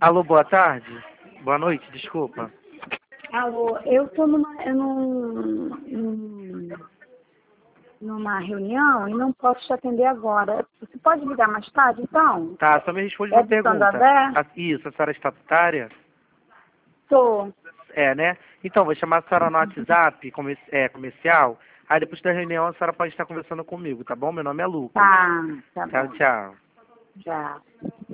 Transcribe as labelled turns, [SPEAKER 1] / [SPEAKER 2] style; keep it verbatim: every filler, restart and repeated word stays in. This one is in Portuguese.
[SPEAKER 1] Alô, boa tarde? Boa noite, desculpa.
[SPEAKER 2] Alô, eu estou numa, eu num, num, numa reunião e não posso te atender agora. Você pode ligar mais tarde, então?
[SPEAKER 1] Tá, só me responde
[SPEAKER 2] É
[SPEAKER 1] uma
[SPEAKER 2] do
[SPEAKER 1] pergunta.
[SPEAKER 2] Santander?
[SPEAKER 1] A- Isso, a senhora é estatutária?
[SPEAKER 2] Sou.
[SPEAKER 1] É, né? Então, vou chamar a senhora no WhatsApp comer- é, comercial. Aí depois da reunião a senhora pode estar conversando comigo, tá bom? Meu nome é Lucas.
[SPEAKER 2] Tá, tá
[SPEAKER 1] Tchau,
[SPEAKER 2] bom.
[SPEAKER 1] tchau.
[SPEAKER 2] Já.